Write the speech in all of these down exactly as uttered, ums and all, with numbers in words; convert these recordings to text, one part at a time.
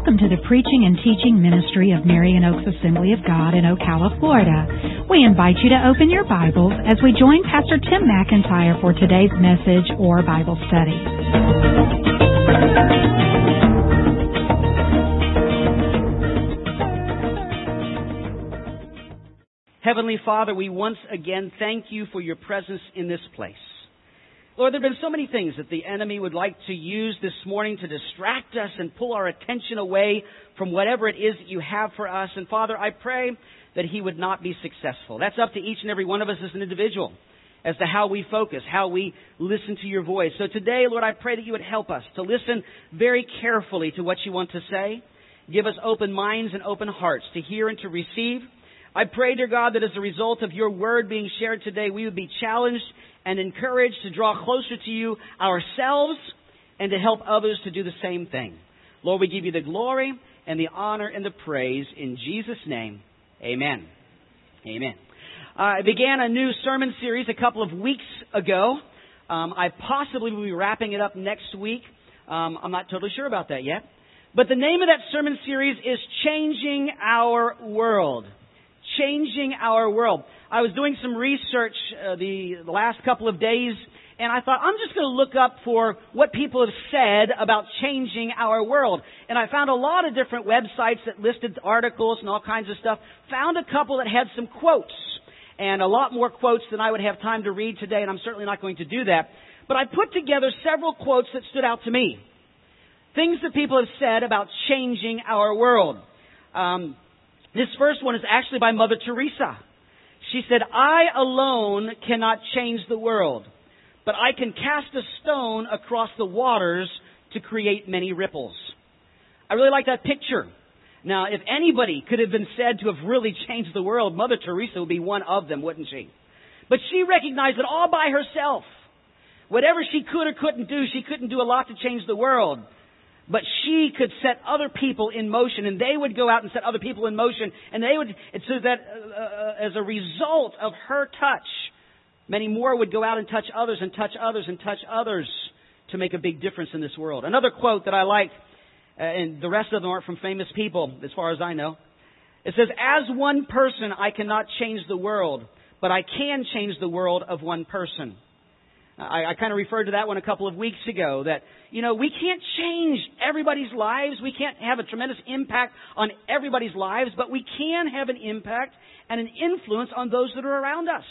Welcome to the preaching and teaching ministry of Marion Oaks Assembly of God in Ocala, Florida. We invite you to open your Bibles as we join Pastor Tim McIntyre for today's message or Bible study. Heavenly Father, we once again thank you for your presence in this place. Lord, there have been so many things that the enemy would like to use this morning to distract us and pull our attention away from whatever it is that you have for us. And Father, I pray that he would not be successful. That's up to each and every one of us as an individual as to how we focus, how we listen to your voice. So today, Lord, I pray that you would help us to listen very carefully to what you want to say. Give us open minds and open hearts to hear and to receive. I pray, dear God, that as a result of your word being shared today, we would be challenged and encouraged to draw closer to you ourselves and to help others to do the same thing. Lord, we give you the glory and the honor and the praise in Jesus' name. Amen. Amen. Uh, I began a new sermon series a couple of weeks ago. Um, I possibly will be wrapping it up next week. Um, I'm not totally sure about that yet. But the name of that sermon series is Changing Our World. Changing Our World. I was doing some research uh, the, the last couple of days, and I thought, I'm just going to look up for what people have said about changing our world. And I found a lot of different websites that listed articles and all kinds of stuff. Found a couple that had some quotes, and a lot more quotes than I would have time to read today, and I'm certainly not going to do that. But I put together several quotes that stood out to me. Things that people have said about changing our world. Um... This first one is actually by Mother Teresa. She said, I alone cannot change the world, but I can cast a stone across the waters to create many ripples. I really like that picture. Now, if anybody could have been said to have really changed the world, Mother Teresa would be one of them, wouldn't she? But she recognized that all by herself, whatever she could or couldn't do, she couldn't do a lot to change the world. But she could set other people in motion, and they would go out and set other people in motion, and they would, so that uh, as a result of her touch, many more would go out and touch others and touch others and touch others to make a big difference in this world. Another quote that I like, uh, and the rest of them aren't from famous people, as far as I know. It says, as one person, I cannot change the world, but I can change the world of one person. I, I kind of referred to that one a couple of weeks ago, that, you know, we can't change everybody's lives. We can't have a tremendous impact on everybody's lives, but we can have an impact and an influence on those that are around us.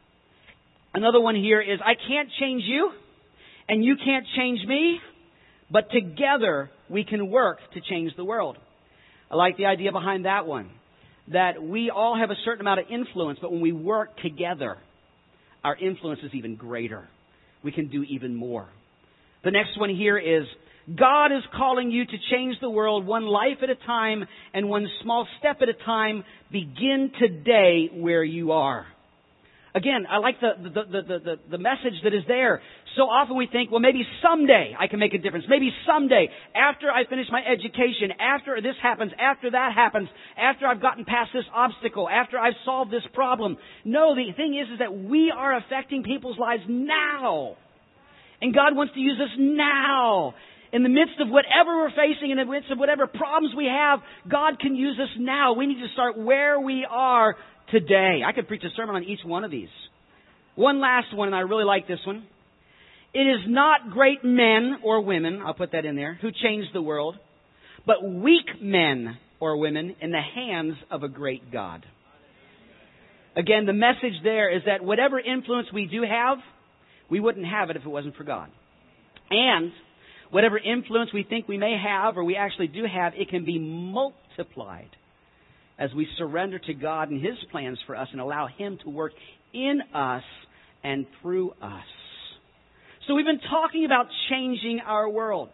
Another one here is, I can't change you, and you can't change me, but together we can work to change the world. I like the idea behind that one, that we all have a certain amount of influence, but when we work together, our influence is even greater. We can do even more. The next one here is, God is calling you to change the world one life at a time and one small step at a time. Begin today where you are. Again, I like the, the, the, the, the, the message that is there. So often we think, well, maybe someday I can make a difference. Maybe someday, after I finish my education, after this happens, after that happens, after I've gotten past this obstacle, after I've solved this problem. No, the thing is, is that we are affecting people's lives now. And God wants to use us now. In the midst of whatever we're facing, in the midst of whatever problems we have, God can use us now. We need to start where we are today. I could preach a sermon on each one of these. One last one, and I really like this one. It is not great men or women, I'll put that in there, who change the world, but weak men or women in the hands of a great God. Again, the message there is that whatever influence we do have, we wouldn't have it if it wasn't for God. And whatever influence we think we may have or we actually do have, it can be multiplied as we surrender to God and His plans for us and allow Him to work in us and through us. So we've been talking about changing our world.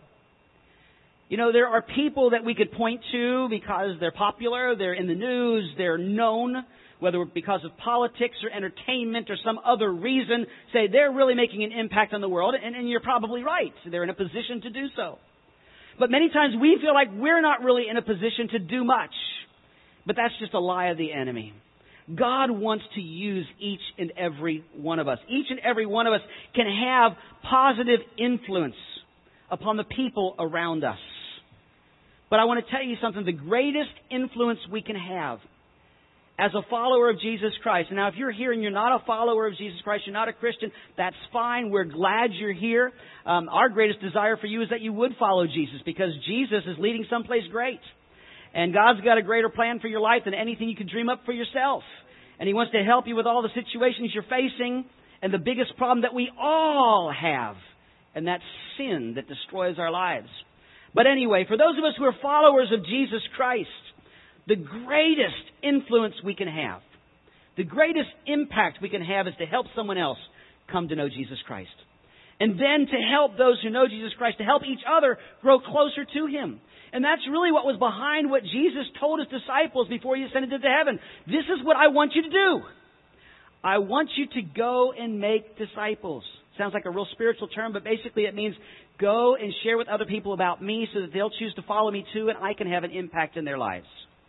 You know, there are people that we could point to because they're popular, they're in the news, they're known, whether because of politics or entertainment or some other reason, say they're really making an impact on the world, and, and you're probably right. They're in a position to do so. But many times we feel like we're not really in a position to do much. But that's just a lie of the enemy. God wants to use each and every one of us. Each and every one of us can have positive influence upon the people around us. But I want to tell you something. The greatest influence we can have as a follower of Jesus Christ. And now, if you're here and you're not a follower of Jesus Christ, you're not a Christian, that's fine. We're glad you're here. Um, our greatest desire for you is that you would follow Jesus, because Jesus is leading someplace great. And God's got a greater plan for your life than anything you could dream up for yourself. And He wants to help you with all the situations you're facing and the biggest problem that we all have, and that's sin that destroys our lives. But anyway, for those of us who are followers of Jesus Christ, the greatest influence we can have, the greatest impact we can have is to help someone else come to know Jesus Christ. And then to help those who know Jesus Christ, to help each other grow closer to Him. And that's really what was behind what Jesus told His disciples before He ascended into heaven. This is what I want you to do. I want you to go and make disciples. Sounds like a real spiritual term, but basically it means go and share with other people about me so that they'll choose to follow me too, and I can have an impact in their lives.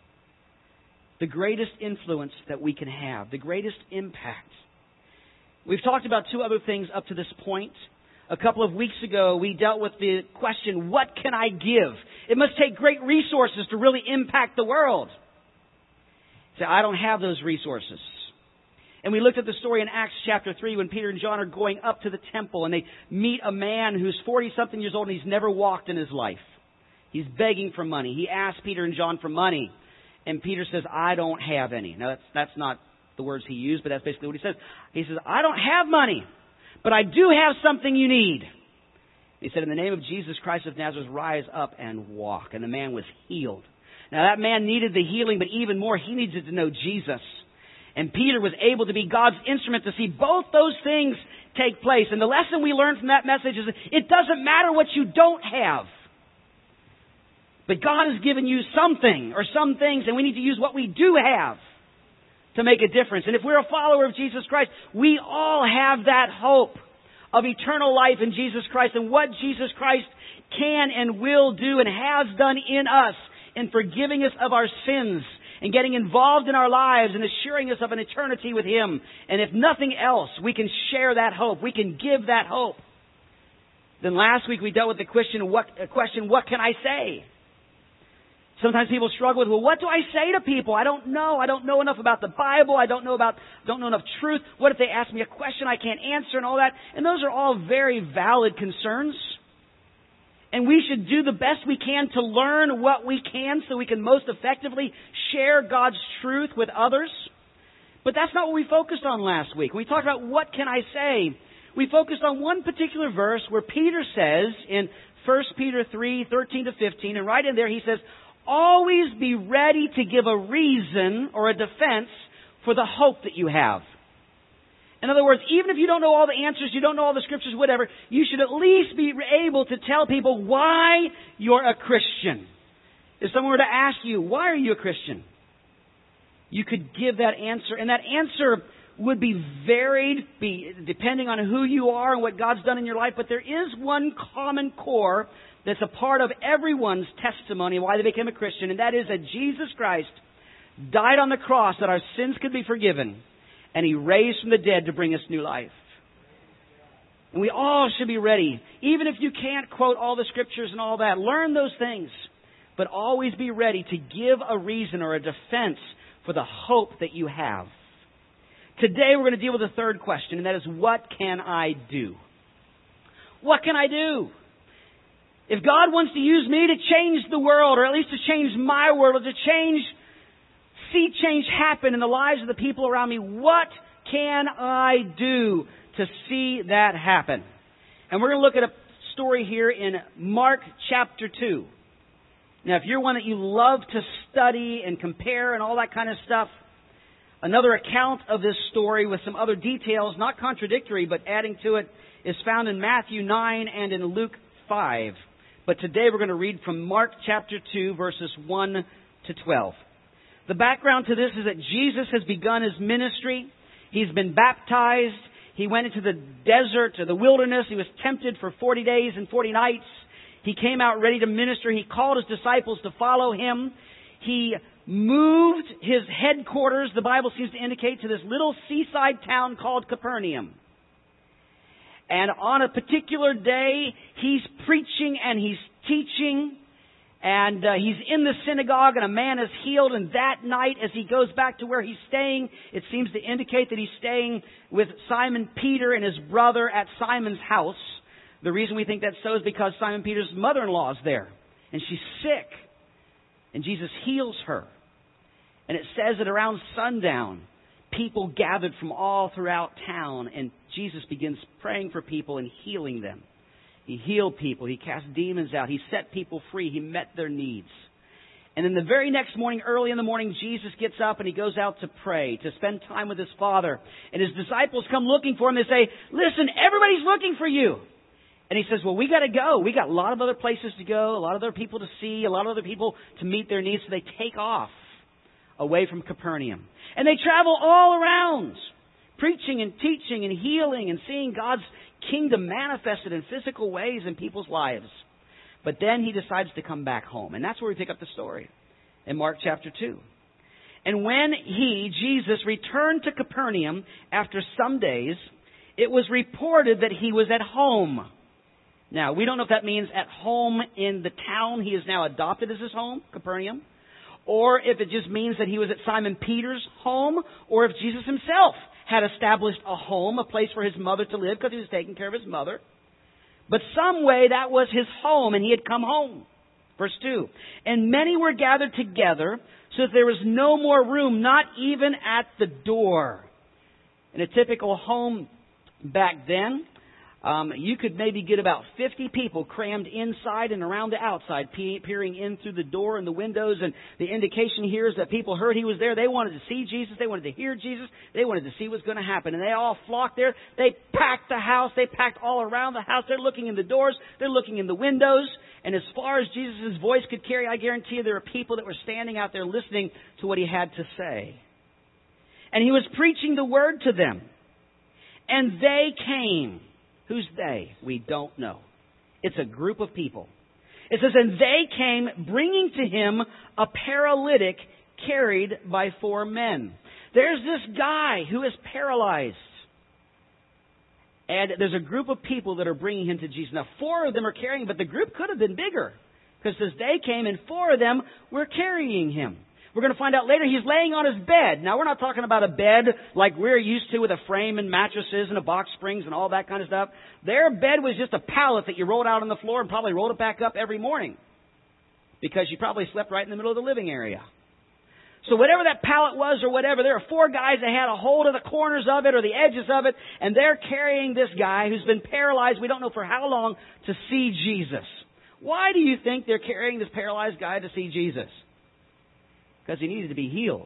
The greatest influence that we can have, the greatest impact. We've talked about two other things up to this point. A couple of weeks ago, we dealt with the question, what can I give? It must take great resources to really impact the world. So I don't have those resources. And we looked at the story in Acts chapter three when Peter and John are going up to the temple and they meet a man who's forty-something years old and he's never walked in his life. He's begging for money. He asks Peter and John for money. And Peter says, I don't have any. Now, that's, that's not the words he used, but that's basically what he says. He says, I don't have money, but I do have something you need. He said, in the name of Jesus Christ of Nazareth, rise up and walk. And the man was healed. Now, that man needed the healing, but even more, he needed to know Jesus. And Peter was able to be God's instrument to see both those things take place. And the lesson we learned from that message is that it doesn't matter what you don't have. But God has given you something or some things, and we need to use what we do have to make a difference. And if we're a follower of Jesus Christ, we all have that hope of eternal life in Jesus Christ and what Jesus Christ can and will do and has done in us in forgiving us of our sins and getting involved in our lives and assuring us of an eternity with Him. And if nothing else, we can share that hope. We can give that hope. Then last week we dealt with the question, what, question, what can I say? Sometimes people struggle with, well, what do I say to people? I don't know. I don't know enough about the Bible. I don't know about, don't know enough truth. What if they ask me a question I can't answer and all that? And those are all very valid concerns. And we should do the best we can to learn what we can so we can most effectively share God's truth with others. But that's not what we focused on last week. We talked about what can I say. We focused on one particular verse where Peter says in First Peter three, thirteen to fifteen, and right in there he says, always be ready to give a reason or a defense for the hope that you have. In other words, even if you don't know all the answers, you don't know all the scriptures, whatever, you should at least be able to tell people why you're a Christian. If someone were to ask you, why are you a Christian? You could give that answer, and that answer would be varied be, depending on who you are and what God's done in your life, but there is one common core that's a part of everyone's testimony why they became a Christian, and that is that Jesus Christ died on the cross that our sins could be forgiven, and He raised from the dead to bring us new life. And we all should be ready. Even if you can't quote all the scriptures and all that, learn those things. But always be ready to give a reason or a defense for the hope that you have. Today we're going to deal with the third question, and that is, what can I do? What can I do? If God wants to use me to change the world, or at least to change my world, or to change, see change happen in the lives of the people around me, what can I do to see that happen? And we're going to look at a story here in Mark chapter two. Now, if you're one that you love to study and compare and all that kind of stuff, another account of this story with some other details, not contradictory, but adding to it, is found in Matthew nine and in Luke five. But today we're going to read from Mark chapter two, verses one to twelve. The background to this is that Jesus has begun His ministry. He's been baptized. He went into the desert or the wilderness. He was tempted for forty days and forty nights. He came out ready to minister. He called His disciples to follow Him. He moved His headquarters, the Bible seems to indicate, to this little seaside town called Capernaum. And on a particular day, He's preaching and He's teaching. And uh, he's in the synagogue, and a man is healed. And that night, as he goes back to where he's staying, it seems to indicate that he's staying with Simon Peter and his brother at Simon's house. The reason we think that's so is because Simon Peter's mother-in-law is there, and she's sick. And Jesus heals her. And it says that around sundown, people gathered from all throughout town, and Jesus begins praying for people and healing them. He healed people. He cast demons out. He set people free. He met their needs. And then the very next morning, early in the morning, Jesus gets up and he goes out to pray, to spend time with his Father. And his disciples come looking for him. They say, listen, everybody's looking for you. And he says, well, we got to go. We got a lot of other places to go, a lot of other people to see, a lot of other people to meet their needs. So they take off away from Capernaum. And they travel all around, preaching and teaching and healing and seeing God's kingdom manifested in physical ways in people's lives. But then he decides to come back home. And that's where we pick up the story in Mark chapter two. And when he, Jesus, returned to Capernaum after some days, it was reported that he was at home. Now, we don't know if that means at home in the town he is now adopted as his home, Capernaum, or if it just means that he was at Simon Peter's home, or if Jesus himself had established a home, a place for his mother to live because he was taking care of his mother. But some way that was his home and he had come home. Verse two. And many were gathered together so that there was no more room, not even at the door. In a typical home back then, Um, you could maybe get about fifty people crammed inside and around the outside, pe- peering in through the door and the windows. And the indication here is that people heard he was there. They wanted to see Jesus. They wanted to hear Jesus. They wanted to see what's going to happen. And they all flocked there. They packed the house. They packed all around the house. They're looking in the doors. They're looking in the windows. And as far as Jesus' voice could carry, I guarantee you there were people that were standing out there listening to what he had to say. And he was preaching the word to them. And they came. Who's they? We don't know. It's a group of people. It says, and they came bringing to him a paralytic carried by four men. There's this guy who is paralyzed. And there's a group of people that are bringing him to Jesus. Now, four of them are carrying him, but the group could have been bigger. Because as they came, and four of them were carrying him. We're going to find out later he's laying on his bed. Now, we're not talking about a bed like we're used to with a frame and mattresses and a box springs and all that kind of stuff. Their bed was just a pallet that you rolled out on the floor and probably rolled it back up every morning. Because you probably slept right in the middle of the living area. So whatever that pallet was or whatever, there are four guys that had a hold of the corners of it or the edges of it, and they're carrying this guy who's been paralyzed, we don't know for how long, to see Jesus. Why do you think they're carrying this paralyzed guy to see Jesus? Because he needed to be healed.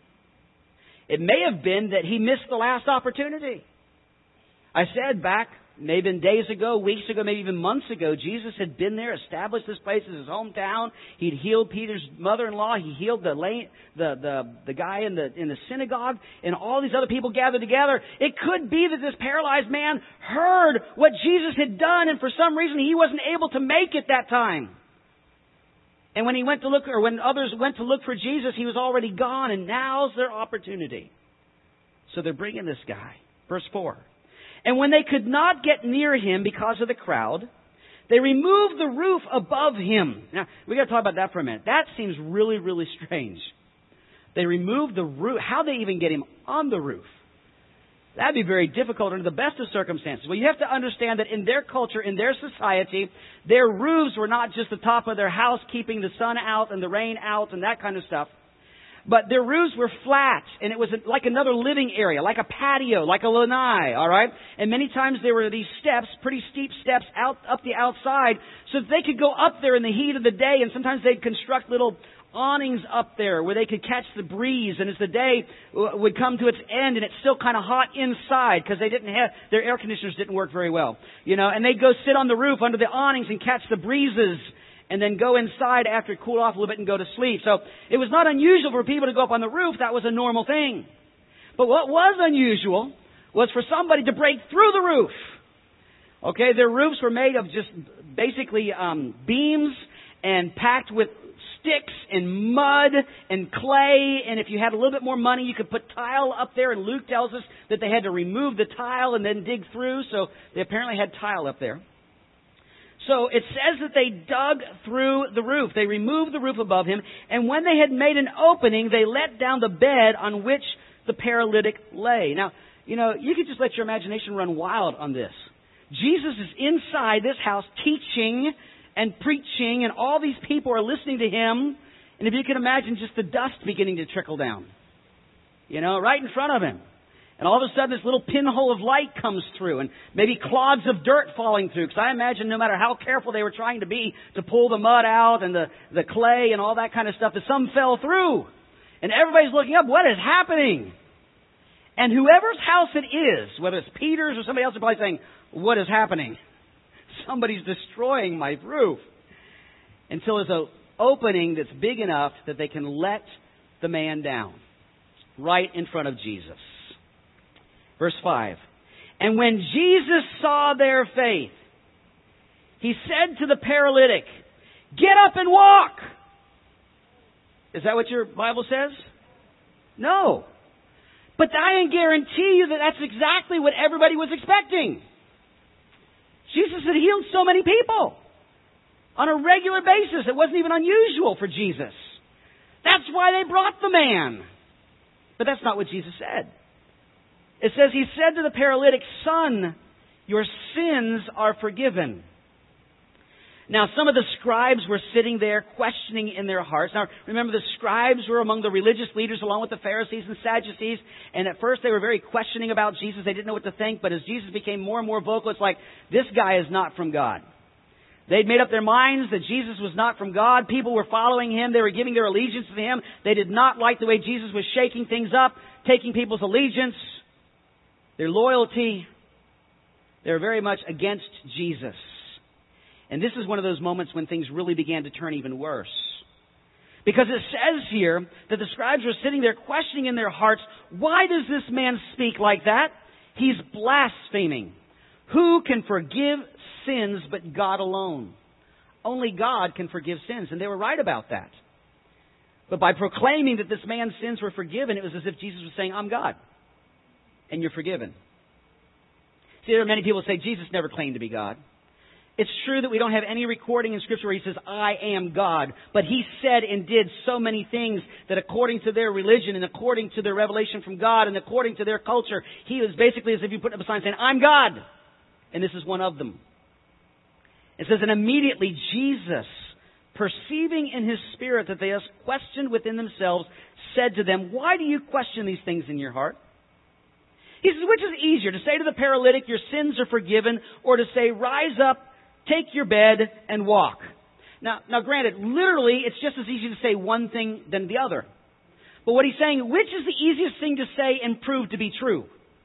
It may have been that he missed the last opportunity. I said back, maybe days ago, weeks ago, maybe even months ago, Jesus had been there, established this place as his hometown. He'd healed Peter's mother-in-law. He healed the the the, the guy in the in the synagogue, and all these other people gathered together. It could be that this paralyzed man heard what Jesus had done, and for some reason he wasn't able to make it that time. And when he went to look, or when others went to look for Jesus, he was already gone, and now's their opportunity. So they're bringing this guy. Verse four. And when they could not get near him because of the crowd, they removed the roof above him. Now, we got to talk about that for a minute. That seems really, really strange. They removed the roof. How they even get him on the roof? That'd be very difficult under the best of circumstances. Well, you have to understand that in their culture, in their society, their roofs were not just the top of their house, keeping the sun out and the rain out and that kind of stuff. But their roofs were flat, and it was like another living area, like a patio, like a lanai, all right? And many times there were these steps, pretty steep steps out up the outside, so that they could go up there in the heat of the day, and sometimes they'd construct little awnings up there where they could catch the breeze, and as the day would come to its end and it's still kind of hot inside because they didn't have, their air conditioners didn't work very well, you know, and they'd go sit on the roof under the awnings and catch the breezes and then go inside after it cooled off a little bit and go to sleep. So it was not unusual for people to go up on the roof. That was a normal thing. But what was unusual was for somebody to break through the roof. Okay, their roofs were made of just basically um, beams and packed with sticks and mud and clay, and if you had a little bit more money, you could put tile up there, and Luke tells us that they had to remove the tile and then dig through, so they apparently had tile up there. So it says that they dug through the roof. They removed the roof above him, and when they had made an opening, they let down the bed on which the paralytic lay. Now, you know, you could just let your imagination run wild on this. Jesus is inside this house teaching and preaching, and all these people are listening to him. And if you can imagine just the dust beginning to trickle down, you know, right in front of him. And all of a sudden this little pinhole of light comes through, and maybe clods of dirt falling through. Because I imagine no matter how careful they were trying to be to pull the mud out and the, the clay and all that kind of stuff, that some fell through. And everybody's looking up, what is happening? And whoever's house it is, whether it's Peter's or somebody else, is probably saying, what is happening? Somebody's destroying my roof. Until there's an opening that's big enough that they can let the man down right in front of Jesus. Verse five. And when Jesus saw their faith, he said to the paralytic, get up and walk. Is that what your Bible says? No. But I can guarantee you that that's exactly what everybody was expecting. Jesus had healed so many people on a regular basis. It wasn't even unusual for Jesus. That's why they brought the man. But that's not what Jesus said. It says he said to the paralytic, son, your sins are forgiven. Now, some of the scribes were sitting there questioning in their hearts. Now, remember, the scribes were among the religious leaders along with the Pharisees and Sadducees. And at first they were very questioning about Jesus. They didn't know what to think. But as Jesus became more and more vocal, it's like, this guy is not from God. They'd made up their minds that Jesus was not from God. People were following him. They were giving their allegiance to him. They did not like the way Jesus was shaking things up, taking people's allegiance, their loyalty. They were very much against Jesus. And this is one of those moments when things really began to turn even worse. Because it says here that the scribes were sitting there questioning in their hearts, why does this man speak like that? He's blaspheming. Who can forgive sins but God alone? Only God can forgive sins. And they were right about that. But by proclaiming that this man's sins were forgiven, it was as if Jesus was saying, I'm God. And you're forgiven. See, there are many people who say Jesus never claimed to be God. It's true that we don't have any recording in Scripture where he says, I am God. But he said and did so many things that according to their religion and according to their revelation from God and according to their culture, he was basically as if you put up a sign saying, I'm God. And this is one of them. It says, and immediately Jesus, perceiving in his spirit that they questioned within themselves, said to them, why do you question these things in your heart? He says, which is easier, to say to the paralytic, your sins are forgiven, or to say, rise up, take your bed, and walk? Now, now, granted, literally, it's just as easy to say one thing than the other. But what he's saying, which is the easiest thing to say and prove to be true?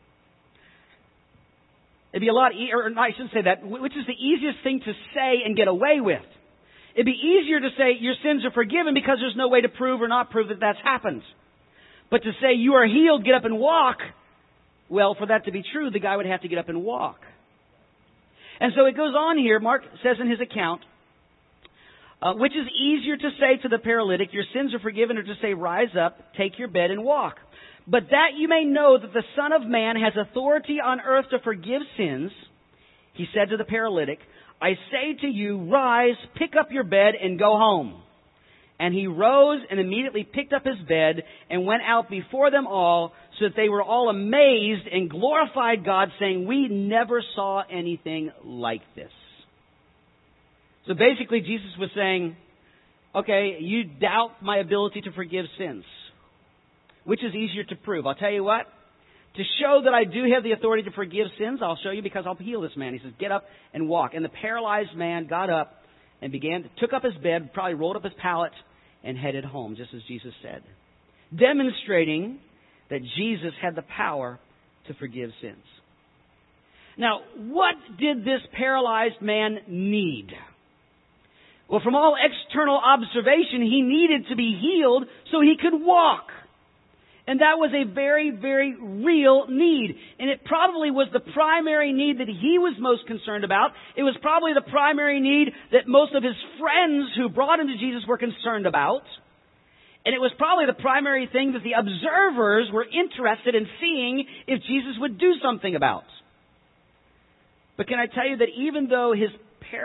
It'd be a lot, e- or no, I shouldn't say that. Which is the easiest thing to say and get away with? It'd be easier to say your sins are forgiven because there's no way to prove or not prove that that's happened. But to say you are healed, get up and walk, well, for that to be true, the guy would have to get up and walk. And so it goes on here, Mark says in his account, uh, which is easier to say to the paralytic, your sins are forgiven, or to say, rise up, take your bed and walk. But that you may know that the Son of Man has authority on earth to forgive sins, he said to the paralytic, I say to you, rise, pick up your bed and go home. And he rose and immediately picked up his bed and went out before them all, so that they were all amazed and glorified God, saying, we never saw anything like this. So basically Jesus was saying, okay, you doubt my ability to forgive sins. Which is easier to prove? I'll tell you what. To show that I do have the authority to forgive sins, I'll show you because I'll heal this man. He says, get up and walk. And the paralyzed man got up and began, took up his bed, probably rolled up his pallet, and headed home, just as Jesus said. Demonstrating that Jesus had the power to forgive sins. Now, what did this paralyzed man need? Well, from all external observation, he needed to be healed so he could walk. And that was a very, very real need. And it probably was the primary need that he was most concerned about. It was probably the primary need that most of his friends who brought him to Jesus were concerned about. And it was probably the primary thing that the observers were interested in seeing if Jesus would do something about. But can I tell you that even though his paral-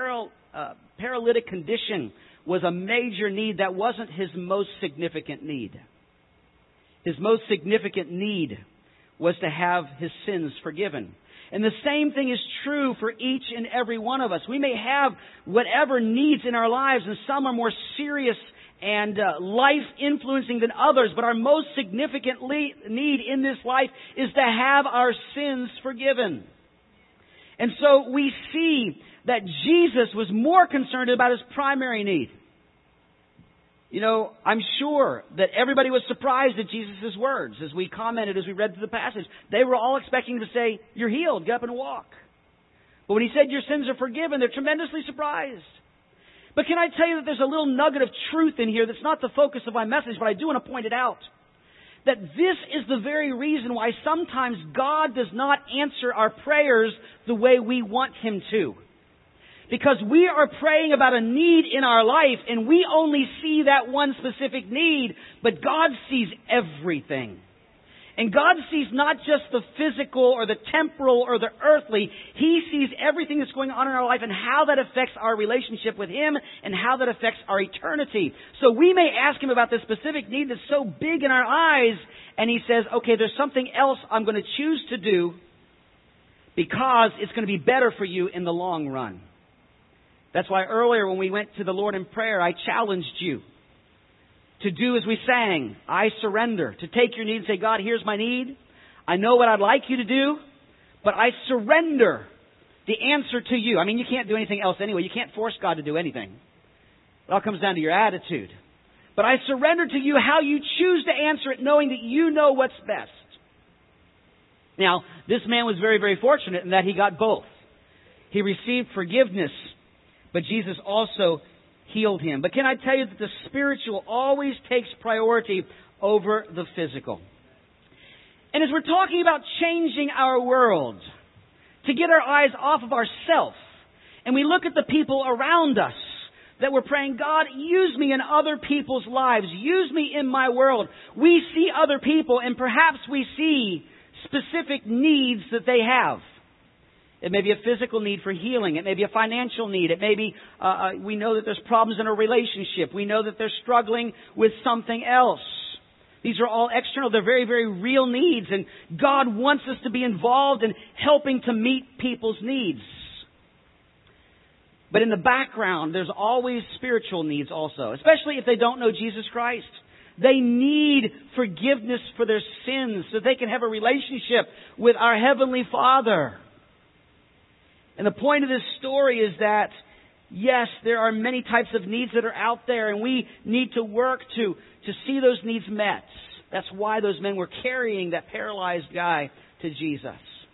uh, paralytic condition was a major need, that wasn't his most significant need. His most significant need was to have his sins forgiven. And the same thing is true for each and every one of us. We may have whatever needs in our lives, and some are more serious and uh, life-influencing than others, but our most significant le- need in this life is to have our sins forgiven. And so we see that Jesus was more concerned about his primary need. You know, I'm sure that everybody was surprised at Jesus' words as we commented, as we read through the passage. They were all expecting to say, "You're healed, get up and walk." But when he said, "Your sins are forgiven," they're tremendously surprised. But can I tell you that there's a little nugget of truth in here that's not the focus of my message, but I do want to point it out. That this is the very reason why sometimes God does not answer our prayers the way we want Him to. Because we are praying about a need in our life, and we only see that one specific need, but God sees everything. And God sees not just the physical or the temporal or the earthly. He sees everything that's going on in our life and how that affects our relationship with Him and how that affects our eternity. So we may ask Him about this specific need that's so big in our eyes, and He says, "Okay, there's something else I'm going to choose to do because it's going to be better for you in the long run." That's why earlier when we went to the Lord in prayer, I challenged you to do as we sang, "I surrender." To take your need and say, "God, here's my need. I know what I'd like you to do, but I surrender the answer to you." I mean, you can't do anything else anyway. You can't force God to do anything. It all comes down to your attitude. But I surrender to you how you choose to answer it, knowing that you know what's best. Now, this man was very, very fortunate in that he got both. He received forgiveness, but Jesus also healed him. But can I tell you that the spiritual always takes priority over the physical? And as we're talking about changing our world, to get our eyes off of ourselves, and we look at the people around us, that we're praying, "God, use me in other people's lives. Use me in my world." We see other people, and perhaps we see specific needs that they have. It may be a physical need for healing. It may be a financial need. It may be, uh, uh, we know that there's problems in a relationship. We know that they're struggling with something else. These are all external. They're very, very real needs. And God wants us to be involved in helping to meet people's needs. But in the background, there's always spiritual needs also, especially if they don't know Jesus Christ. They need forgiveness for their sins so they can have a relationship with our Heavenly Father. And the point of this story is that, yes, there are many types of needs that are out there, and we need to work to, to see those needs met. That's why those men were carrying that paralyzed guy to Jesus.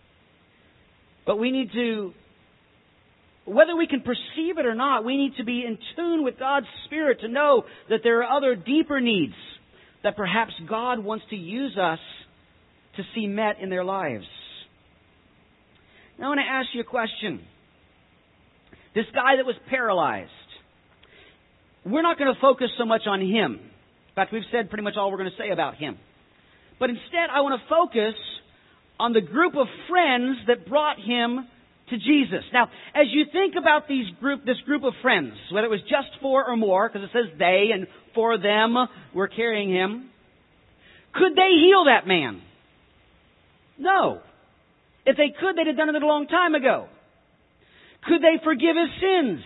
But we need to, whether we can perceive it or not, we need to be in tune with God's Spirit to know that there are other deeper needs that perhaps God wants to use us to see met in their lives. Now I want to ask you a question. This guy that was paralyzed, we're not going to focus so much on him. In fact, we've said pretty much all we're going to say about him. But instead, I want to focus on the group of friends that brought him to Jesus. Now, as you think about these group, this group of friends, whether it was just four or more, because it says they and four of them were carrying him, could they heal that man? No. If they could, they'd have done it a long time ago. Could they forgive his sins?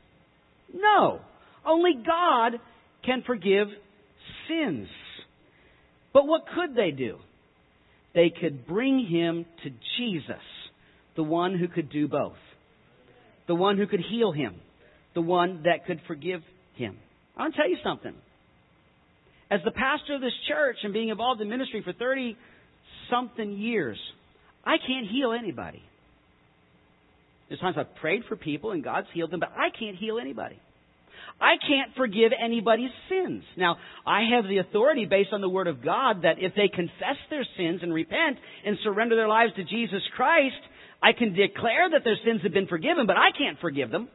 No. Only God can forgive sins. But what could they do? They could bring him to Jesus, the one who could do both. The one who could heal him. The one that could forgive him. I want to tell you something. As the pastor of this church and being involved in ministry for thirty-something years, I can't heal anybody. There's times I've prayed for people and God's healed them, but I can't heal anybody. I can't forgive anybody's sins. Now, I have the authority based on the Word of God that if they confess their sins and repent and surrender their lives to Jesus Christ, I can declare that their sins have been forgiven, but I can't forgive them.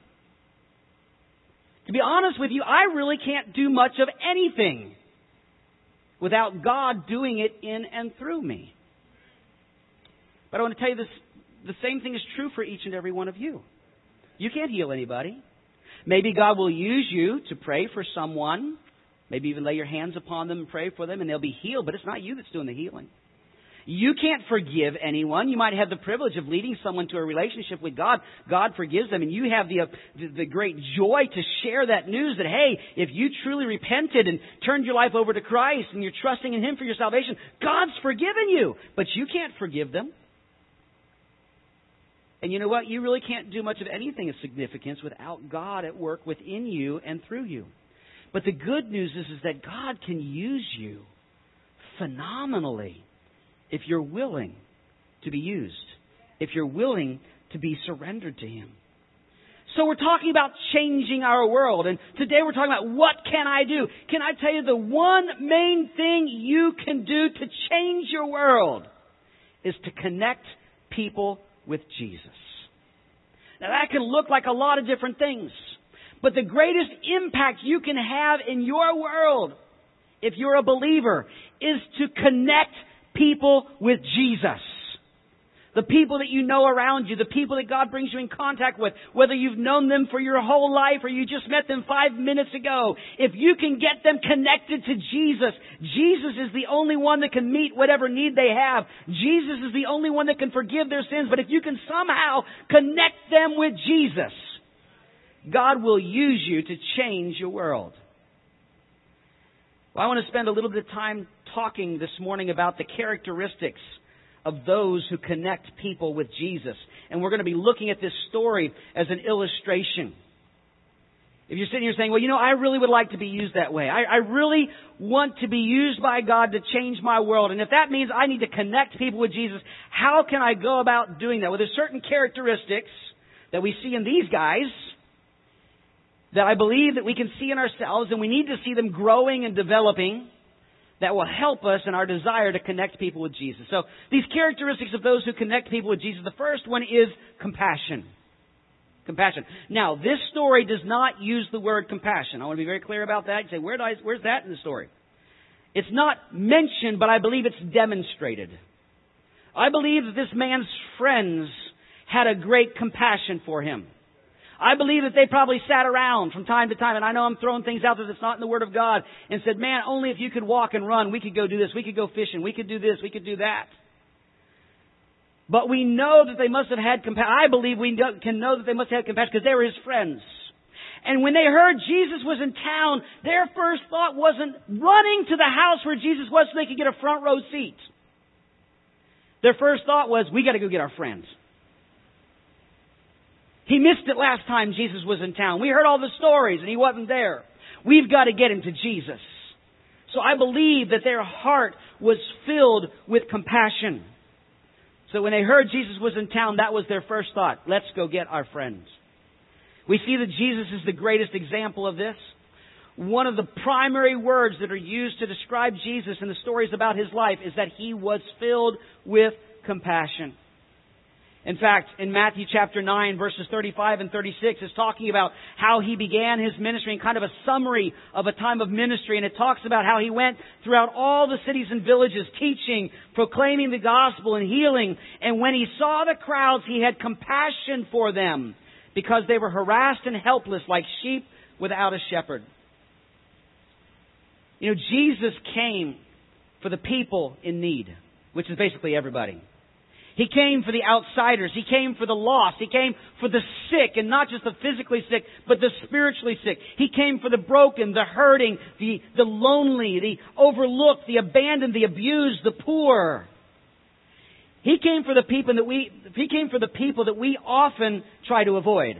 To be honest with you, I really can't do much of anything without God doing it in and through me. But I want to tell you this, the same thing is true for each and every one of you. You can't heal anybody. Maybe God will use you to pray for someone. Maybe even lay your hands upon them and pray for them and they'll be healed. But it's not you that's doing the healing. You can't forgive anyone. You might have the privilege of leading someone to a relationship with God. God forgives them, and you have the, uh, the great joy to share that news that, hey, if you truly repented and turned your life over to Christ and you're trusting in Him for your salvation, God's forgiven you. But you can't forgive them. And you know what? You really can't do much of anything of significance without God at work within you and through you. But the good news is, is that God can use you phenomenally if you're willing to be used, if you're willing to be surrendered to Him. So we're talking about changing our world. And today we're talking about what can I do? Can I tell you the one main thing you can do to change your world is to connect people with Jesus. Now that can look like a lot of different things. But the greatest impact you can have in your world, if you're a believer, is to connect people with Jesus. The people that you know around you, the people that God brings you in contact with, whether you've known them for your whole life or you just met them five minutes ago, if you can get them connected to Jesus, Jesus is the only one that can meet whatever need they have. Jesus is the only one that can forgive their sins. But if you can somehow connect them with Jesus, God will use you to change your world. Well, I want to spend a little bit of time talking this morning about the characteristics of those who connect people with Jesus. And we're going to be looking at this story as an illustration. If you're sitting here saying, well, you know, I really would like to be used that way. I, I really want to be used by God to change my world. And if that means I need to connect people with Jesus, how can I go about doing that? Well, there's certain characteristics that we see in these guys that I believe that we can see in ourselves, and we need to see them growing and developing, that will help us in our desire to connect people with Jesus. So these characteristics of those who connect people with Jesus, the first one is compassion. Compassion. Now, this story does not use the word compassion. I want to be very clear about that. You say, Where do I, where's that in the story? It's not mentioned, but I believe it's demonstrated. I believe that this man's friends had a great compassion for him. I believe that they probably sat around from time to time, and I know I'm throwing things out there that's not in the Word of God, and said, man, only if you could walk and run, we could go do this, we could go fishing, we could do this, we could do that. But we know that they must have had compassion. I believe we can know that they must have had compassion because they were His friends. And when they heard Jesus was in town, their first thought wasn't running to the house where Jesus was so they could get a front row seat. Their first thought was, we got to go get our friends. He missed it last time Jesus was in town. We heard all the stories and He wasn't there. We've got to get him to Jesus. So I believe that their heart was filled with compassion. So when they heard Jesus was in town, that was their first thought. Let's go get our friends. We see that Jesus is the greatest example of this. One of the primary words that are used to describe Jesus in the stories about His life is that He was filled with compassion. In fact, in Matthew chapter nine, verses thirty-five and thirty-six, it's talking about how He began His ministry and kind of a summary of a time of ministry. And it talks about how He went throughout all the cities and villages, teaching, proclaiming the gospel and healing. And when He saw the crowds, He had compassion for them because they were harassed and helpless like sheep without a shepherd. You know, Jesus came for the people in need, which is basically everybody. He came for the outsiders. He came for the lost. He came for the sick, and not just the physically sick, but the spiritually sick. He came for the broken, the hurting, the, the lonely, the overlooked, the abandoned, the abused, the poor. He came for the people that we He came for the people that we often try to avoid.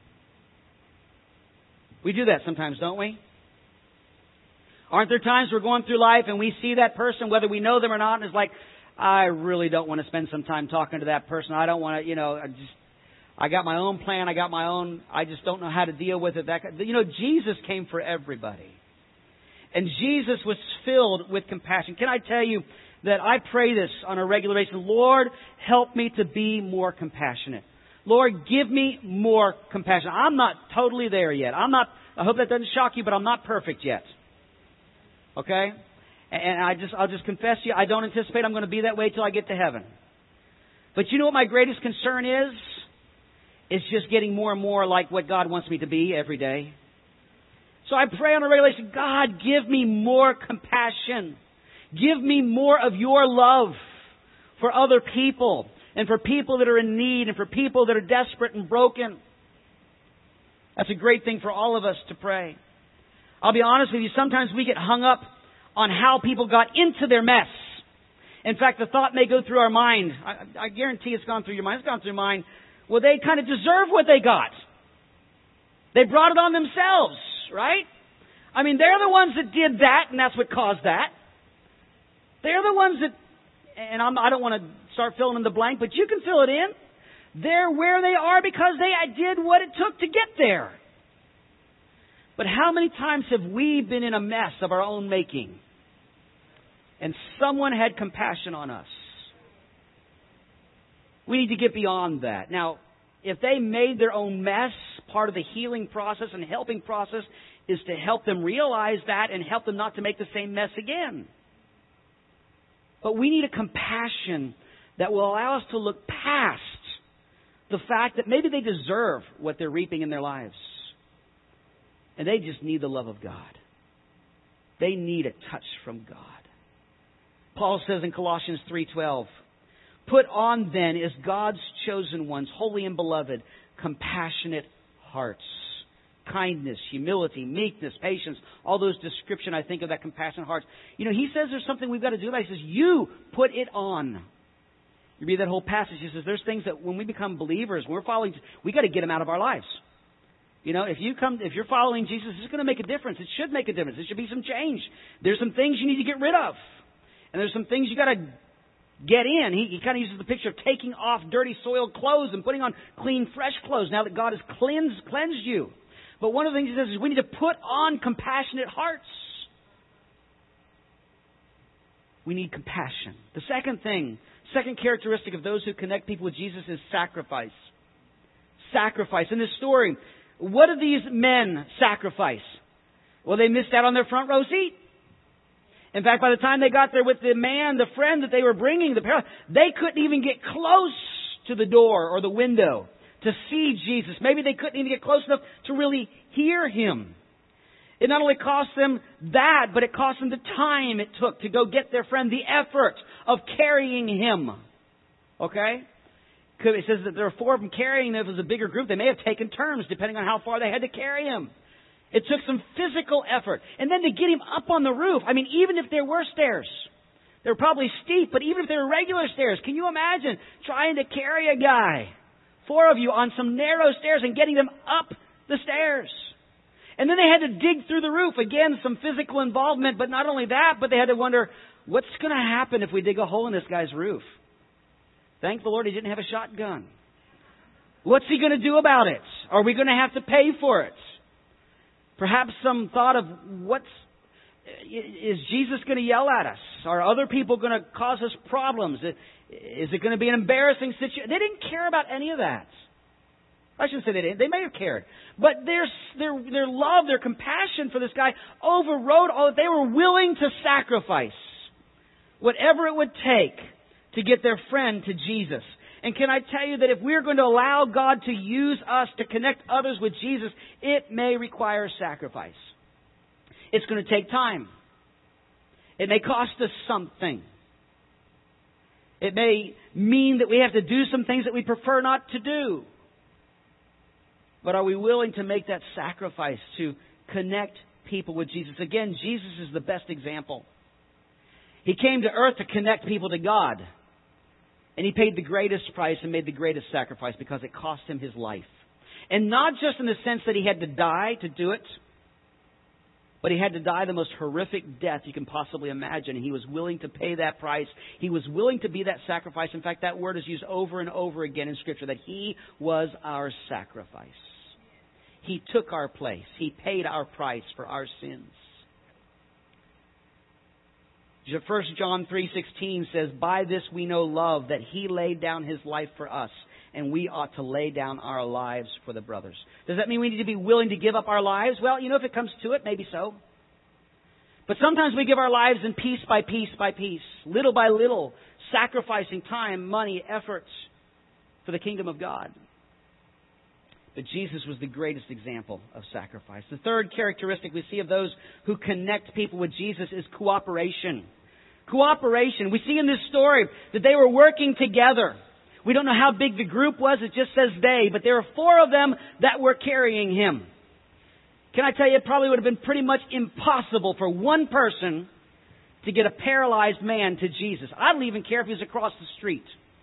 We do that sometimes, don't we? Aren't there times we're going through life and we see that person, whether we know them or not, and it's like, I really don't want to spend some time talking to that person. I don't want to, you know, I just, I got my own plan. I got my own, I just don't know how to deal with it. That, you know, Jesus came for everybody. And Jesus was filled with compassion. Can I tell you that I pray this on a regular basis? Lord, help me to be more compassionate. Lord, give me more compassion. I'm not totally there yet. I'm not, I hope that doesn't shock you, but I'm not perfect yet. Okay? And I just, I'll just confess to you, I don't anticipate I'm going to be that way till I get to heaven. But you know what my greatest concern is? It's just getting more and more like what God wants me to be every day. So I pray on a regular basis, God, give me more compassion. Give me more of your love for other people and for people that are in need and for people that are desperate and broken. That's a great thing for all of us to pray. I'll be honest with you, sometimes we get hung up on how people got into their mess. In fact, the thought may go through our mind. I, I guarantee it's gone through your mind. It's gone through your mind. Well, they kind of deserve what they got. They brought it on themselves, right? I mean, they're the ones that did that, and that's what caused that. They're the ones that, and I'm, I don't want to start filling in the blank, but you can fill it in. They're where they are because they did what it took to get there. But how many times have we been in a mess of our own making? And someone had compassion on us. We need to get beyond that. Now, if they made their own mess, part of the healing process and helping process is to help them realize that and help them not to make the same mess again. But we need a compassion that will allow us to look past the fact that maybe they deserve what they're reaping in their lives. And they just need the love of God. They need a touch from God. Paul says in Colossians three twelve, put on then as God's chosen ones, holy and beloved, compassionate hearts, kindness, humility, meekness, patience, all those description I think of that compassionate hearts. You know, he says there's something we've got to do. He says, you put it on. You read that whole passage. He says there's things that when we become believers, when we're following, we got to get them out of our lives. You know, if you come, if you're following Jesus, it's going to make a difference. It should make a difference. There should be some change. There's some things you need to get rid of. And there's some things you got to get in. He, he kind of uses the picture of taking off dirty, soiled clothes and putting on clean, fresh clothes now that God has cleansed, cleansed you. But one of the things he says is we need to put on compassionate hearts. We need compassion. The second thing, second characteristic of those who connect people with Jesus is sacrifice. Sacrifice. In this story, what did these men sacrifice? Well, they missed out on their front row seat. In fact, by the time they got there with the man, the friend that they were bringing, the paralytic, they couldn't even get close to the door or the window to see Jesus. Maybe they couldn't even get close enough to really hear Him. It not only cost them that, but it cost them the time it took to go get their friend, the effort of carrying Him. Okay? It says that there are four of them carrying Him. If it was a bigger group, they may have taken turns depending on how far they had to carry Him. It took some physical effort. And then to get Him up on the roof. I mean, even if there were stairs, they were probably steep, but even if they were regular stairs, can you imagine trying to carry a guy, four of you, on some narrow stairs and getting them up the stairs? And then they had to dig through the roof. Again, some physical involvement, but not only that, but they had to wonder, what's going to happen if we dig a hole in this guy's roof? Thank the Lord he didn't have a shotgun. What's he going to do about it? Are we going to have to pay for it? Perhaps some thought of what's, is Jesus going to yell at us? Are other people going to cause us problems? Is it going to be an embarrassing situation? They didn't care about any of that. I shouldn't say they didn't. They may have cared. But their, their, their love, their compassion for this guy overrode all that. They were willing to sacrifice whatever it would take to get their friend to Jesus. And can I tell you that if we're going to allow God to use us to connect others with Jesus, it may require sacrifice. It's going to take time. It may cost us something. It may mean that we have to do some things that we prefer not to do. But are we willing to make that sacrifice to connect people with Jesus? Again, Jesus is the best example. He came to earth to connect people to God. And He paid the greatest price and made the greatest sacrifice because it cost Him His life. And not just in the sense that He had to die to do it, but He had to die the most horrific death you can possibly imagine. And He was willing to pay that price. He was willing to be that sacrifice. In fact, that word is used over and over again in Scripture, that He was our sacrifice. He took our place. He paid our price for our sins. First John three sixteen says, by this we know love, that He laid down His life for us, and we ought to lay down our lives for the brothers. Does that mean we need to be willing to give up our lives? Well, you know, if it comes to it, maybe so. But sometimes we give our lives in piece by piece by piece, little by little, sacrificing time, money, efforts for the kingdom of God. But Jesus was the greatest example of sacrifice. The third characteristic we see of those who connect people with Jesus is cooperation. Cooperation. We see in this story that they were working together. We don't know how big the group was. It just says they. But there are four of them that were carrying him. Can I tell you, it probably would have been pretty much impossible for one person to get a paralyzed man to Jesus. I don't even care if he was across the street.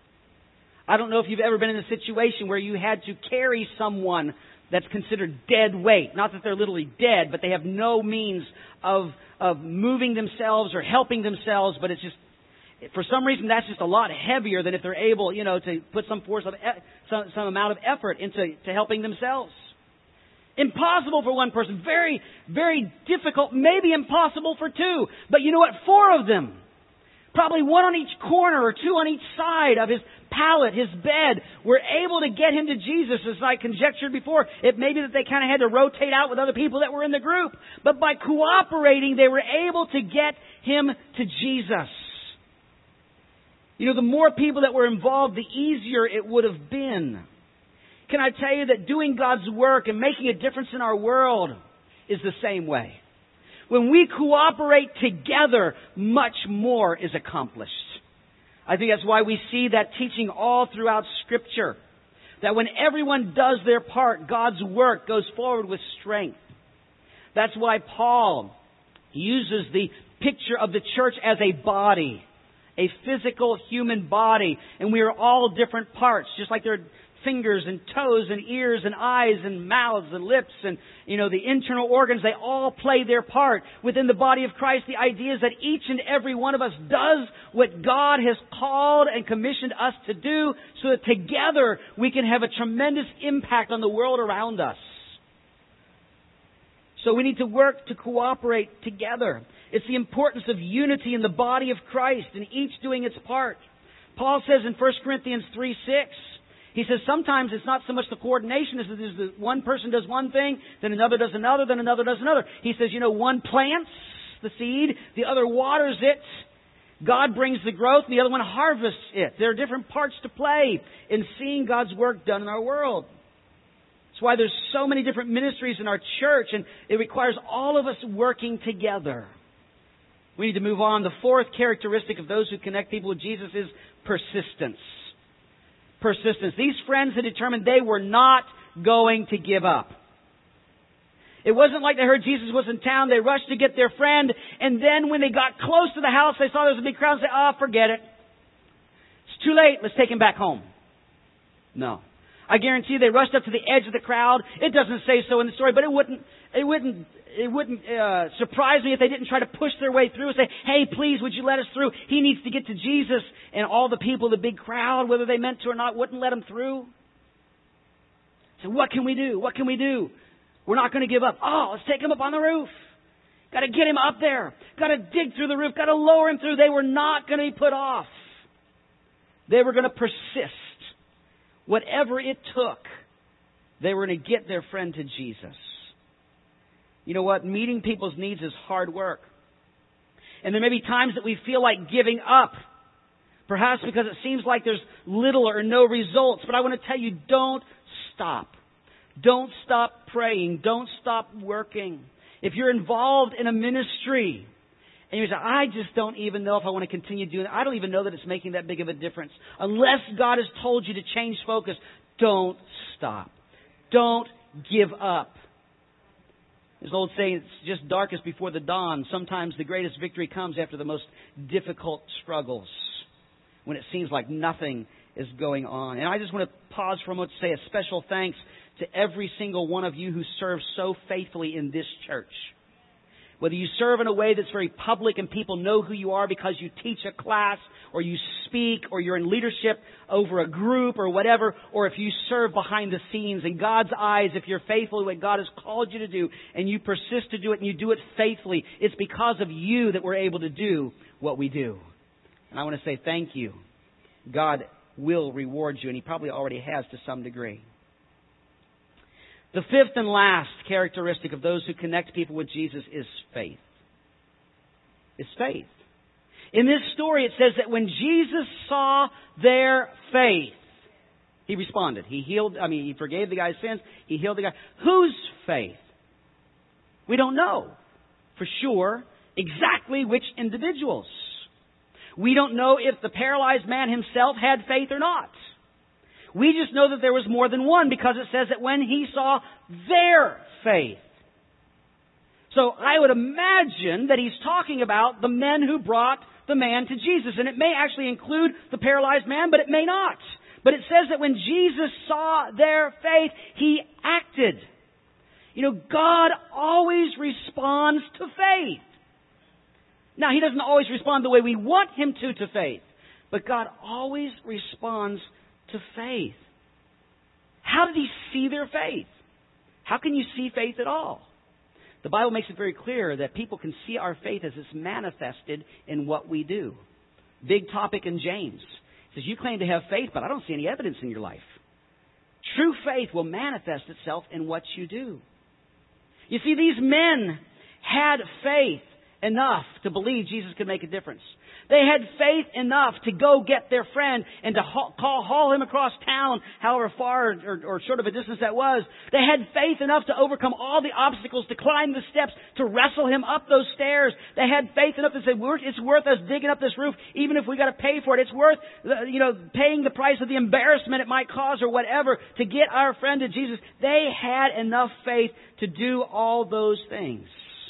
I don't know if you've ever been in a situation where you had to carry someone that's considered dead weight. Not that they're literally dead, but they have no means of of moving themselves or helping themselves. But it's just, for some reason, that's just a lot heavier than if they're able, you know, to put some force of some, some amount of effort into to helping themselves. Impossible for one person. Very, very difficult. Maybe impossible for two. But you know what? Four of them. Probably one on each corner or two on each side of his pallet, his bed, were able to get him to Jesus. As I conjectured before, it may be that they kind of had to rotate out with other people that were in the group. But by cooperating, they were able to get him to Jesus. You know, the more people that were involved, the easier it would have been. Can I tell you that doing God's work and making a difference in our world is the same way? When we cooperate together, much more is accomplished. I think that's why we see that teaching all throughout Scripture. That when everyone does their part, God's work goes forward with strength. That's why Paul uses the picture of the church as a body. A physical human body. And we are all different parts, just like there are fingers and toes and ears and eyes and mouths and lips and, you know, the internal organs. They all play their part within the body of Christ. The idea is that each and every one of us does what God has called and commissioned us to do, so that together we can have a tremendous impact on the world around us. So we need to work to cooperate together. It's the importance of unity in the body of Christ and each doing its part. Paul says in First Corinthians three six, he says sometimes it's not so much the coordination as it is that one person does one thing, then another does another, then another does another. He says, you know, one plants the seed, the other waters it. God brings the growth, and the other one harvests it. There are different parts to play in seeing God's work done in our world. That's why there's so many different ministries in our church, and it requires all of us working together. We need to move on. The fourth characteristic of those who connect people with Jesus is persistence. Persistence. These friends had determined they were not going to give up. It wasn't like they heard Jesus was in town. They rushed to get their friend. And then when they got close to the house, they saw there was a big crowd and said, oh, forget it. It's too late. Let's take him back home. No. I guarantee you they rushed up to the edge of the crowd. It doesn't say so in the story, but it wouldn't, it wouldn't, it wouldn't uh, surprise me if they didn't try to push their way through and say, hey, please, would you let us through? He needs to get to Jesus. And all the people, the big crowd, whether they meant to or not, wouldn't let him through. So what can we do? What can we do? We're not going to give up. Oh, let's take him up on the roof. Got to get him up there. Got to dig through the roof. Got to lower him through. They were not going to be put off. They were going to persist. Whatever it took, they were going to get their friend to Jesus. You know what? Meeting people's needs is hard work. And there may be times that we feel like giving up. Perhaps because it seems like there's little or no results. But I want to tell you, don't stop. Don't stop praying. Don't stop working. If you're involved in a ministry and you say, I just don't even know if I want to continue doing it. I don't even know that it's making that big of a difference. Unless God has told you to change focus, don't stop. Don't give up. There's an old saying, it's just darkest before the dawn. Sometimes the greatest victory comes after the most difficult struggles, when it seems like nothing is going on. And I just want to pause for a moment to say a special thanks to every single one of you who serves so faithfully in this church. Whether you serve in a way that's very public and people know who you are because you teach a class or you speak or you're in leadership over a group or whatever, or if you serve behind the scenes, in God's eyes, if you're faithful to what God has called you to do and you persist to do it and you do it faithfully, it's because of you that we're able to do what we do. And I want to say thank you. God will reward you, and He probably already has to some degree. The fifth and last characteristic of those who connect people with Jesus is faith. Is faith. In this story, it says that when Jesus saw their faith, He responded. He healed, I mean, he forgave the guy's sins. He healed the guy. Whose faith? We don't know for sure exactly which individuals. We don't know if the paralyzed man himself had faith or not. We just know that there was more than one because it says that when he saw their faith. So I would imagine that he's talking about the men who brought the man to Jesus. And it may actually include the paralyzed man, but it may not. But it says that when Jesus saw their faith, He acted. You know, God always responds to faith. Now, He doesn't always respond the way we want Him to to faith. But God always responds to faith. How did He see their faith? How can you see faith at all? The Bible makes it very clear that people can see our faith as it's manifested in what we do. Big topic in James. It says, you claim to have faith, but I don't see any evidence in your life. True faith will manifest itself in what you do. You see, these men had faith enough to believe Jesus could make a difference. They had faith enough to go get their friend and to haul, call, haul him across town, however far or, or short of a distance that was. They had faith enough to overcome all the obstacles, to climb the steps, to wrestle him up those stairs. They had faith enough to say, it's worth us digging up this roof, even if we got to pay for it. It's worth, you know, paying the price of the embarrassment it might cause or whatever to get our friend to Jesus. They had enough faith to do all those things.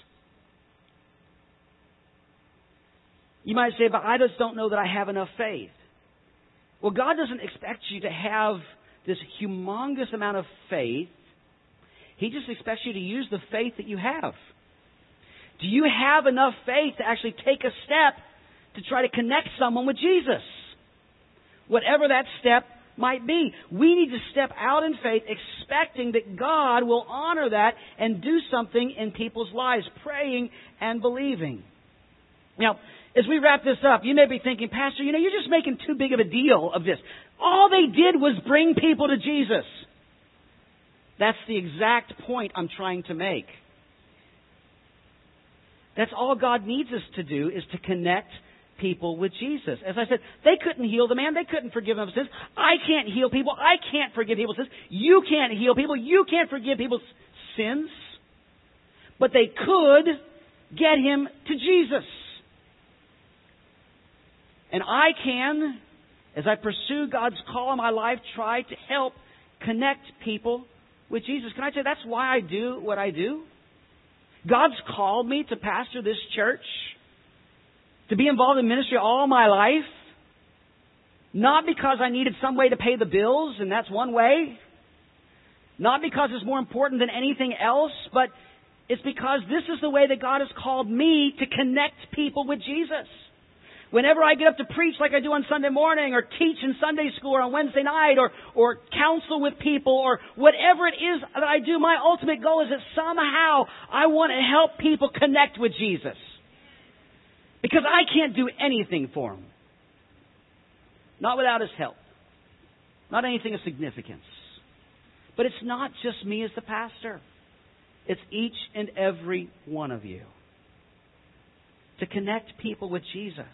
You might say, but I just don't know that I have enough faith. Well, God doesn't expect you to have this humongous amount of faith. He just expects you to use the faith that you have. Do you have enough faith to actually take a step to try to connect someone with Jesus? Whatever that step might be. We need to step out in faith expecting that God will honor that and do something in people's lives, praying and believing. Now, as we wrap this up, you may be thinking, Pastor, you know, you're just making too big of a deal of this. All they did was bring people to Jesus. That's the exact point I'm trying to make. That's all God needs us to do, is to connect people with Jesus. As I said, they couldn't heal the man. They couldn't forgive him of sins. I can't heal people. I can't forgive people's sins. You can't heal people. You can't forgive people's sins. But they could get him to Jesus. And I can, as I pursue God's call in my life, try to help connect people with Jesus. Can I say that's why I do what I do? God's called me to pastor this church, to be involved in ministry all my life, not because I needed some way to pay the bills, and that's one way, not because it's more important than anything else, but it's because this is the way that God has called me to connect people with Jesus. Whenever I get up to preach like I do on Sunday morning, or teach in Sunday school, or on Wednesday night, or, or counsel with people, or whatever it is that I do, my ultimate goal is that somehow I want to help people connect with Jesus. Because I can't do anything for them. Not without His help. Not anything of significance. But it's not just me as the pastor. It's each and every one of you. To connect people with Jesus.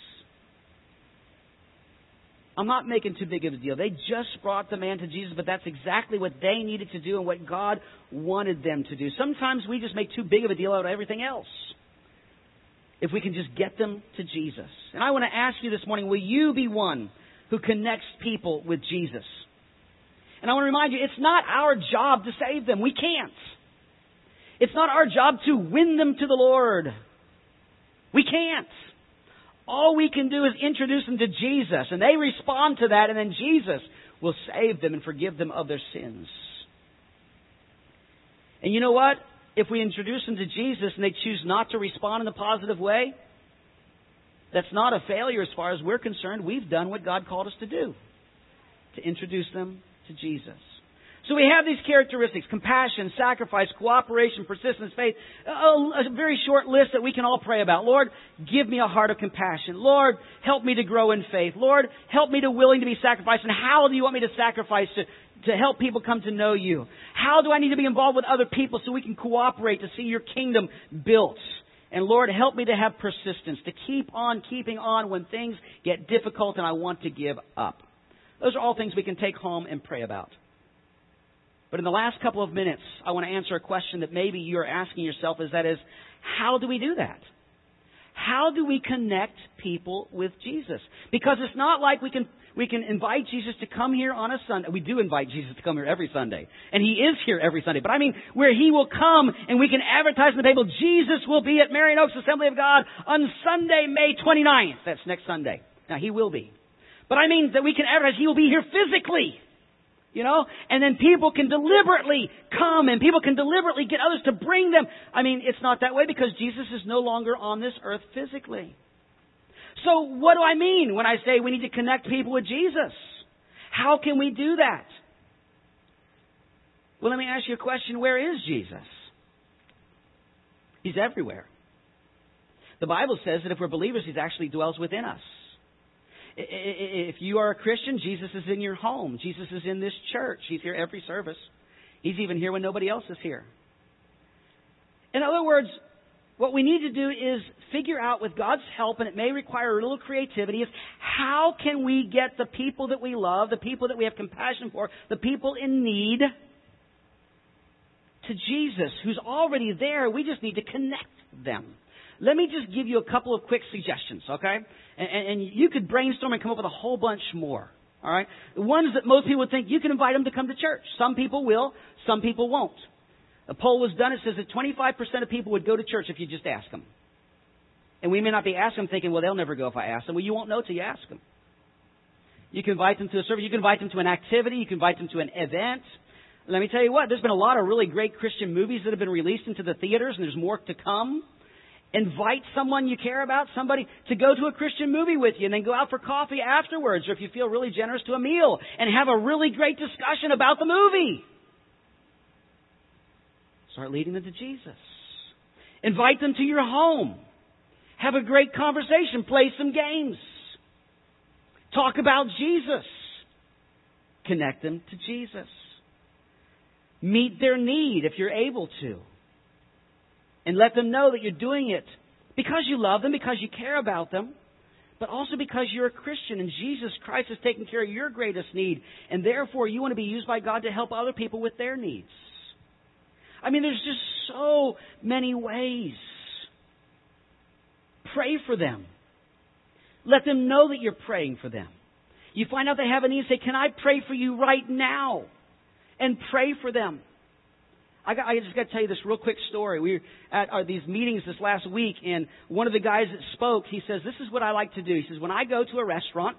I'm not making too big of a deal. They just brought the man to Jesus, but that's exactly what they needed to do and what God wanted them to do. Sometimes we just make too big of a deal out of everything else. If we can just get them to Jesus. And I want to ask you this morning, will you be one who connects people with Jesus? And I want to remind you, it's not our job to save them. We can't. It's not our job to win them to the Lord. We can't. All we can do is introduce them to Jesus, and they respond to that, and then Jesus will save them and forgive them of their sins. And you know what? If we introduce them to Jesus and they choose not to respond in a positive way, that's not a failure as far as we're concerned. We've done what God called us to do, to introduce them to Jesus. So we have these characteristics: compassion, sacrifice, cooperation, persistence, faith. A, a very short list that we can all pray about. Lord, give me a heart of compassion. Lord, help me to grow in faith. Lord, help me to willing to be sacrificed. And how do you want me to sacrifice to, to help people come to know you? How do I need to be involved with other people so we can cooperate to see your kingdom built? And Lord, help me to have persistence, to keep on keeping on when things get difficult and I want to give up. Those are all things we can take home and pray about. But in the last couple of minutes, I want to answer a question that maybe you're asking yourself, is that is, how do we do that? How do we connect people with Jesus? Because it's not like we can we can invite Jesus to come here on a Sunday. We do invite Jesus to come here every Sunday. And He is here every Sunday. But I mean, where He will come and we can advertise in the Bible, Jesus will be at Marion Oaks Assembly of God on Sunday, May twenty-ninth. That's next Sunday. Now, He will be. But I mean that we can advertise He will be here physically. You know, and then people can deliberately come and people can deliberately get others to bring them. I mean, it's not that way because Jesus is no longer on this earth physically. So what do I mean when I say we need to connect people with Jesus? How can we do that? Well, let me ask you a question. Where is Jesus? He's everywhere. The Bible says that if we're believers, He actually dwells within us. If you are a Christian, Jesus is in your home. Jesus is in this church. He's here every service. He's even here when nobody else is here. In other words, what we need to do is figure out with God's help, and it may require a little creativity, is how can we get the people that we love, the people that we have compassion for, the people in need, to Jesus, who's already there. We just need to connect them. Let me just give you a couple of quick suggestions, okay? And, and you could brainstorm and come up with a whole bunch more, all right? The ones that most people would think, you can invite them to come to church. Some people will, some people won't. A poll was done. It says that twenty-five percent of people would go to church if you just ask them. And we may not be asking them thinking, well, they'll never go if I ask them. Well, you won't know till you ask them. You can invite them to a service. You can invite them to an activity. You can invite them to an event. Let me tell you what, there's been a lot of really great Christian movies that have been released into the theaters, and there's more to come. Invite someone you care about, somebody to go to a Christian movie with you and then go out for coffee afterwards, or if you feel really generous, to a meal and have a really great discussion about the movie. Start leading them to Jesus. Invite them to your home. Have a great conversation. Play some games. Talk about Jesus. Connect them to Jesus. Meet their need if you're able to. And let them know that you're doing it because you love them, because you care about them, but also because you're a Christian and Jesus Christ is taking care of your greatest need. And therefore, you want to be used by God to help other people with their needs. I mean, there's just so many ways. Pray for them. Let them know that you're praying for them. You find out they have a need, say, can I pray for you right now? And pray for them. I, got, I just got to tell you this real quick story. We were at our, these meetings this last week, and one of the guys that spoke, he says, this is what I like to do. He says, when I go to a restaurant,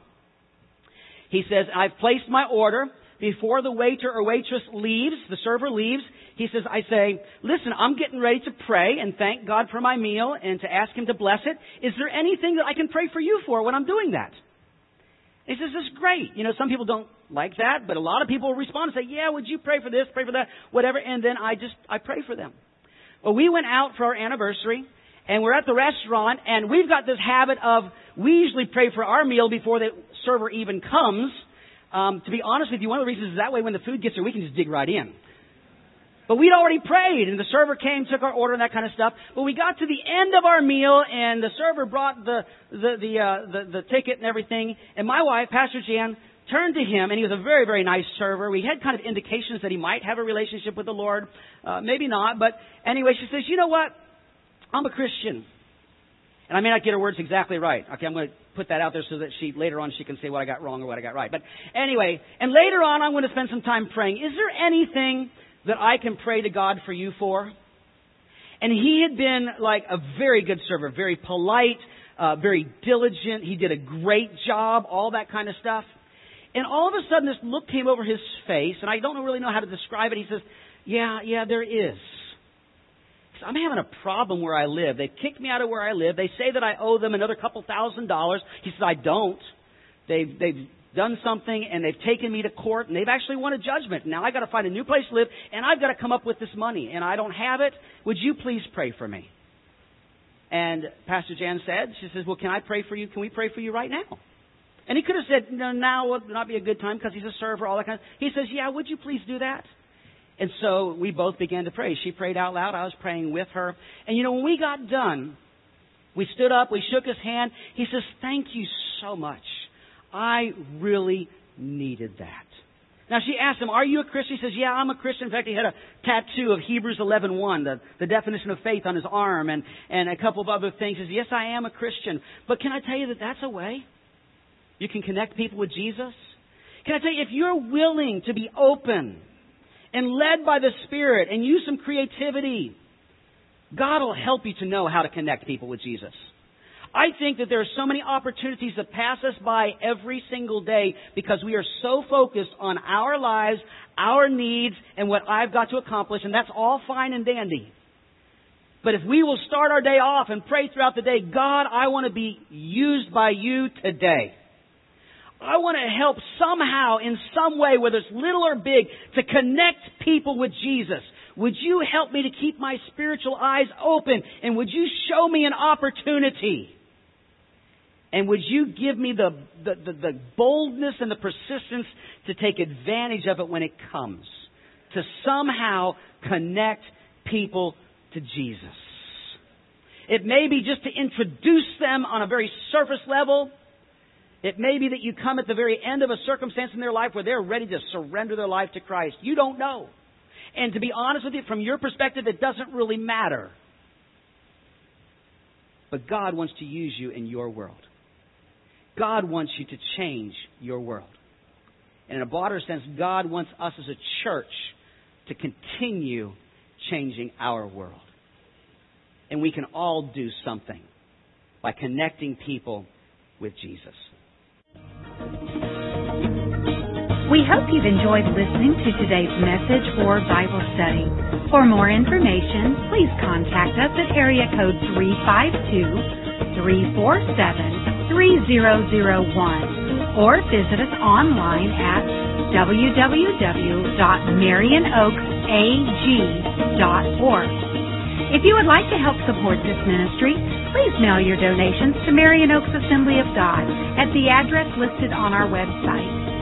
he says, I've placed my order. Before the waiter or waitress leaves, the server leaves, he says, I say, listen, I'm getting ready to pray and thank God for my meal and to ask Him to bless it. Is there anything that I can pray for you for when I'm doing that? He says, this is great. You know, some people don't like that, but a lot of people respond and say, yeah, would you pray for this, pray for that, whatever. And then I just, I pray for them. Well, we went out for our anniversary and we're at the restaurant and we've got this habit of, we usually pray for our meal before the server even comes. Um, to be honest with you, one of the reasons is that way when the food gets there, we can just dig right in. But we'd already prayed, and the server came, took our order, and that kind of stuff. But we got to the end of our meal, and the server brought the the the, uh, the the ticket and everything. And my wife, Pastor Jan, turned to him, and he was a very, very nice server. We had kind of indications that he might have a relationship with the Lord. Uh, maybe not, but anyway, she says, you know what? I'm a Christian. And I may not get her words exactly right. Okay, I'm going to put that out there so that she later on she can say what I got wrong or what I got right. But anyway, and later on I'm going to spend some time praying. Is there anything that I can pray to God for you for? And he had been like a very good server, very polite, uh, very diligent. He did a great job, all that kind of stuff. And all of a sudden this look came over his face, and I don't really know how to describe it. He says, yeah, yeah, there is. I'm having a problem where I live. They've kicked me out of where I live. They say that I owe them another couple thousand dollars. He says, I don't. They've, they've done something and they've taken me to court and they've actually won a judgment. Now I've got to find a new place to live and I've got to come up with this money and I don't have it. Would you please pray for me? And Pastor Jan said, she says, well, can I pray for you? Can we pray for you right now? And he could have said, no, now would not be a good time because he's a server, all that kind of. He says, yeah, would you please do that? And so we both began to pray. She prayed out loud. I was praying with her. And, you know, when we got done, we stood up. We shook his hand. He says, thank you so much. I really needed that. Now she asked him, are you a Christian? He says, yeah, I'm a Christian. In fact, he had a tattoo of Hebrews eleven one, the, the definition of faith on his arm, and, and a couple of other things. He says, yes, I am a Christian. But can I tell you that that's a way you can connect people with Jesus? Can I tell you, if you're willing to be open and led by the Spirit and use some creativity, God will help you to know how to connect people with Jesus. I think that there are so many opportunities that pass us by every single day because we are so focused on our lives, our needs, and what I've got to accomplish, and that's all fine and dandy. But if we will start our day off and pray throughout the day, God, I want to be used by you today. I want to help somehow, in some way, whether it's little or big, to connect people with Jesus. Would you help me to keep my spiritual eyes open? And would you show me an opportunity? And would you give me the, the, the, the boldness and the persistence to take advantage of it when it comes? To somehow connect people to Jesus. It may be just to introduce them on a very surface level. It may be that you come at the very end of a circumstance in their life where they're ready to surrender their life to Christ. You don't know. And to be honest with you, from your perspective, it doesn't really matter. But God wants to use you in your world. God wants you to change your world. And in a broader sense, God wants us as a church to continue changing our world. And we can all do something by connecting people with Jesus. We hope you've enjoyed listening to today's message or Bible study. For more information, please contact us at area code three five two, three four seven, three zero zero one or visit us online at w w w dot marion oaks a g dot org. If you would like to help support this ministry, please mail your donations to Marion Oaks Assembly of God at the address listed on our website.